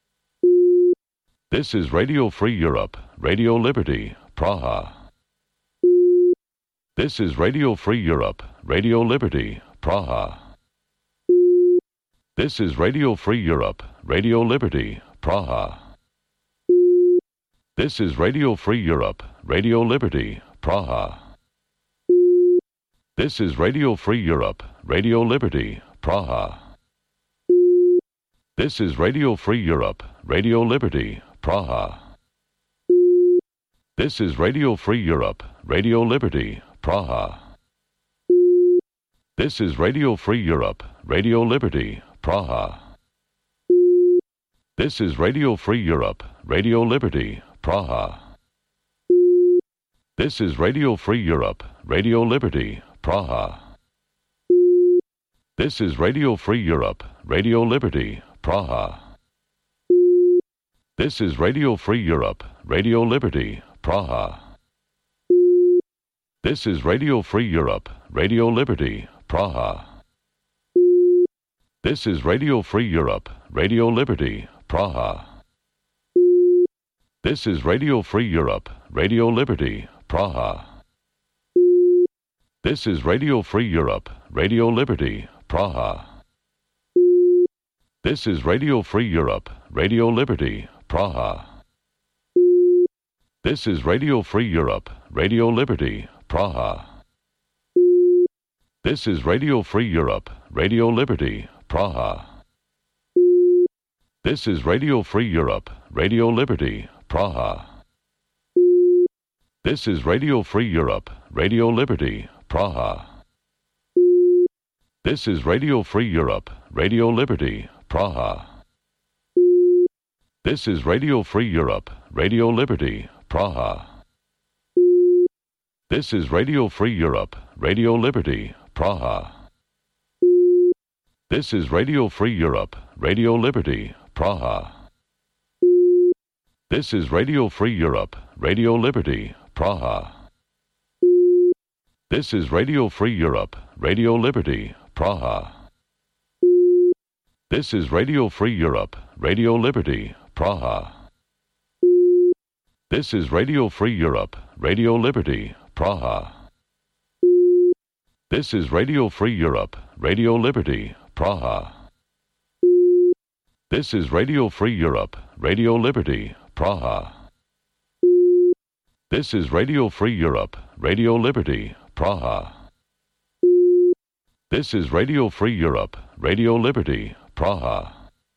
Speaker 1: This is Radio Free Europe, Radio Liberty, Praha. This is Radio Free Europe, Radio Liberty, Praha. This is Radio Free Europe, Radio Liberty, Praha. This is Radio Free Europe, Radio Liberty, Praha. This is Radio Free Europe, Radio Liberty, Praha. This is Radio Free Europe, Radio Liberty, Praha. This is Radio Free Europe, Radio Liberty, Praha. This is Radio Free Europe, Radio Liberty, Praha. This is Radio Free Europe, Radio Liberty, Praha. This is Radio Free Europe, Radio Liberty, Praha. This is Radio Free Europe, Radio Liberty, Praha. This is Radio Free Europe, Radio Liberty, Praha. This is Radio Free Europe, Radio Liberty, Praha. This is Radio Free Europe, Radio Liberty, Praha. This is Radio Free Europe, Radio Liberty, Praha. This is Radio Free Europe, Radio Liberty, Praha. This is Radio Free Europe, Radio Liberty, Praha. This is Radio Free Europe, Radio Liberty, Praha. This is Radio Free Europe, Radio Liberty, Praha. This is Radio Free Europe, Radio Liberty, Praha. This is Radio Free Europe, Radio Liberty, Praha. This is Radio Free Europe, Radio Liberty, Praha. This is Radio Free Europe, Radio Liberty, Praha. This is Radio Free Europe, Radio Liberty, Praha. This is Radio Free Europe, Radio Liberty, Praha. This is Radio Free Europe, Radio Liberty, Praha. This is Radio Free Europe, Radio Liberty, Praha. This is Radio Free Europe, Radio Liberty, Praha. This is Radio Free Europe, Radio Liberty, Praha. This is Radio Free Europe, Radio Liberty, Praha. This is Radio Free Europe, Radio Liberty, Praha. This is Radio Free Europe, Radio Liberty, Praha. This is Radio Free Europe, Radio Liberty, Praha.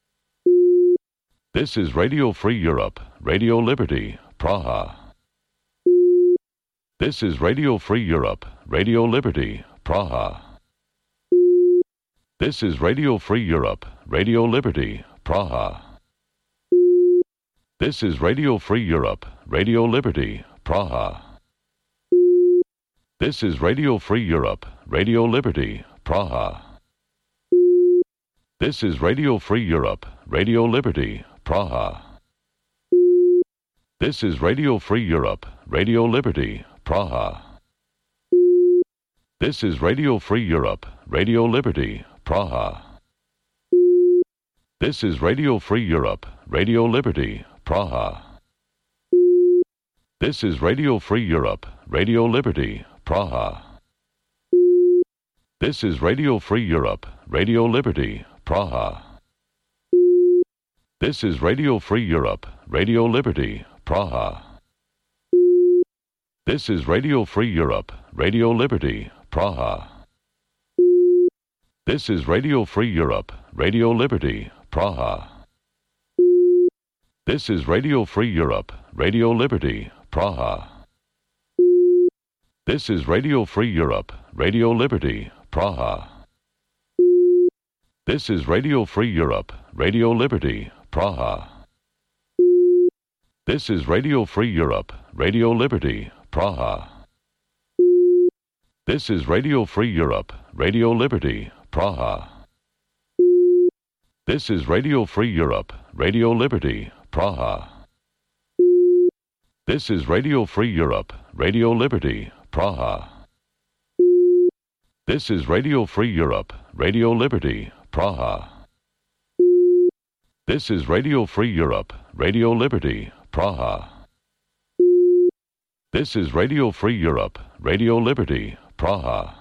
Speaker 1: This is Radio Free Europe, Radio Liberty, Praha. This is Radio Free Europe, Radio Liberty, Praha. This is Radio Free Europe, Radio Liberty, Praha. This is Radio Free Europe, Radio Liberty, Praha. This is Radio Free Europe, Radio Liberty, Praha. This is Radio Free Europe, Radio Liberty, Praha. This is Radio Free Europe, Radio Liberty, Praha. This is Radio Free Europe, Radio Liberty, Praha. This is Radio Free Europe, Radio Liberty, Praha. This is Radio Free Europe, Radio Liberty, Praha. This is Radio Free Europe, Radio Liberty, Praha. This is Radio Free Europe, Radio Liberty, Praha. This is Radio Free Europe, Radio Liberty, Praha. This is Radio Free Europe, Radio Liberty, Praha. This is Radio Free Europe, Radio Liberty, Praha. This is Radio Free Europe, Radio Liberty, Praha. This is Radio Free Europe, Radio Liberty, Praha. This is Radio Free Europe, Radio Liberty, Praha. This is Radio Free Europe, Radio Liberty, Praha. This is Radio Free Europe, Radio Liberty, Praha. This is Radio Free Europe, Radio Liberty, Praha. This is Radio Free Europe, Radio Liberty, Praha. This is Radio Free Europe, Radio Liberty, Praha. This is Radio Free Europe, Radio Liberty, Praha.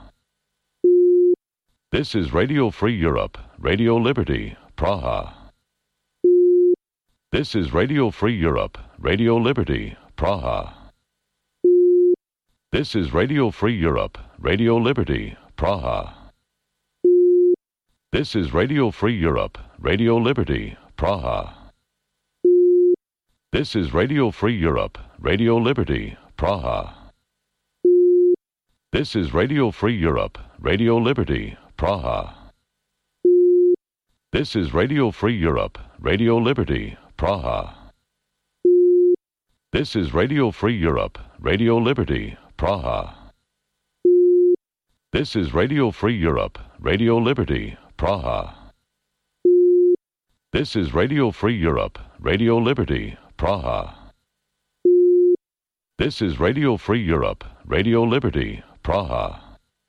Speaker 1: This is Radio Free Europe, Radio Liberty, Praha. This is Radio Free Europe, Radio Liberty, Praha. This is Radio Free Europe, Radio Liberty, Praha. This is Radio Free Europe, Radio Liberty, Praha. This is Radio Free Europe, Radio Liberty, Praha. This is Radio Free Europe, Radio Liberty, Praha. This is Radio Free Europe, Radio Liberty, Praha. This is Radio Free Europe, Radio Liberty, Praha. This is Radio Free Europe, Radio Liberty, Praha. This is Radio Free Europe, Radio Liberty, Praha. This is Radio Free Europe, Radio Liberty, Praha.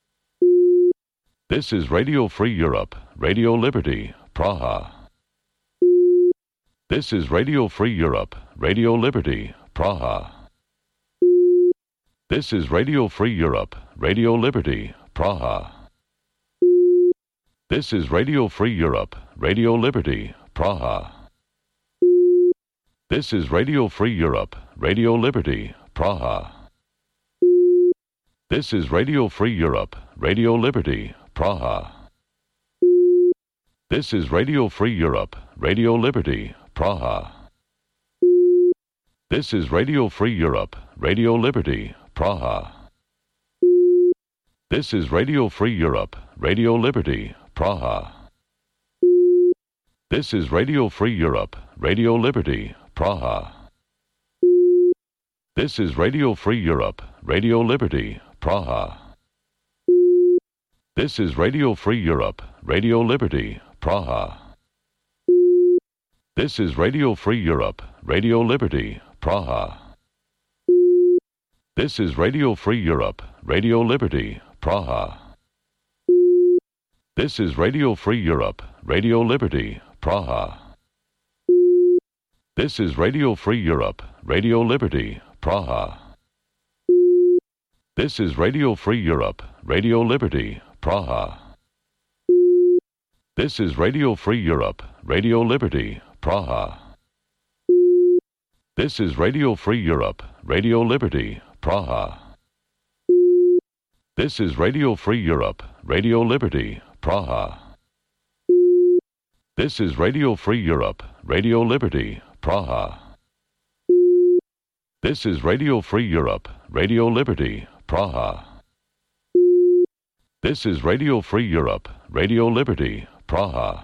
Speaker 1: This is Radio Free Europe, Radio Liberty, Praha. This is Radio Free Europe, Radio Liberty, Praha. This is Radio Free Europe, Radio Liberty, Praha. This is Radio Free Europe, Radio Liberty, Praha. This is Radio Free Europe, Radio Liberty, Praha. This is Radio Free Europe, Radio Liberty, Praha. This is Radio Free Europe, Radio Liberty, Praha. This is Radio Free Europe, Radio Liberty, Praha. This is Radio Free Europe, Radio Liberty, Praha. This is Radio Free Europe, Radio Liberty, Praha. This is Radio Free Europe, Radio Liberty, Praha. This is Radio Free Europe, Radio Liberty, Praha. This is Radio Free Europe, Radio Liberty, Praha. This is Radio Free Europe, Radio Liberty, Praha. This is Radio Free Europe, Radio Liberty, Praha. This is Radio Free Europe, Radio Liberty, Praha. This is Radio Free Europe, Radio Liberty, Praha. This is Radio Free Europe, Radio Liberty, Praha. This is Radio Free Europe, Radio Liberty, Praha. This is Radio Free Europe, Radio Liberty, Praha. This is Radio Free Europe, Radio Liberty, Praha. This is Radio Free Europe, Radio Liberty, Praha. This is Radio Free Europe, Radio Liberty, Praha.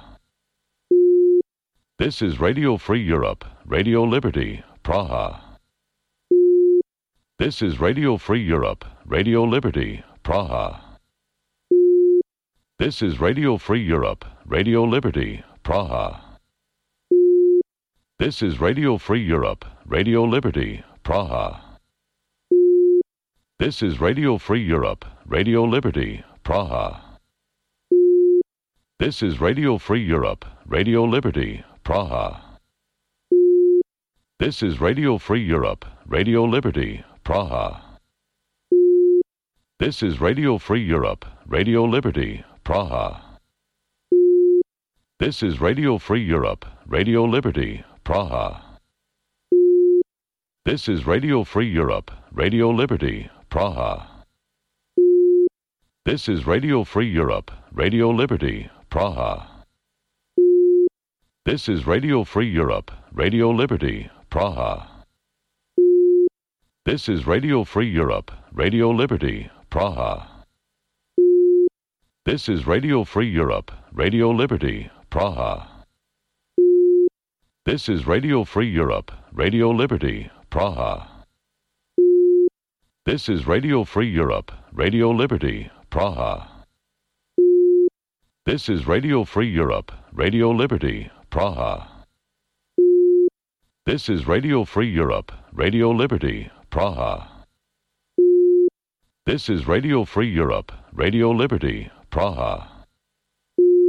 Speaker 1: This is Radio Free Europe, Radio Liberty, Praha. This is Radio Free Europe, Radio Liberty, Praha. This is Radio Free Europe, Radio Liberty, Praha. This is Radio Free Europe, Radio Liberty, Praha. This is Radio Free Europe, Radio Liberty, Praha. This is Radio Free Europe, Radio Liberty, Praha. This is Radio Free Europe, Radio Liberty, Praha. This is Radio Free Europe, Radio Liberty, Praha. This is Radio Free Europe, Radio Liberty, Praha. This is Radio Free Europe, Radio Liberty, Praha. This is Radio Free Europe, Radio Liberty, Praha. This is Radio Free Europe, Radio Liberty, Praha. This is Radio Free Europe, Radio Liberty, Praha. This is Radio Free Europe, Radio Liberty, Praha. This is Radio Free Europe, Radio Liberty, Praha. This is Radio Free Europe, Radio Liberty, Praha. This is Radio Free Europe, Radio Liberty, Praha. This is Radio Free Europe, Radio Liberty, Praha. This is Radio Free Europe, Radio Liberty, Praha.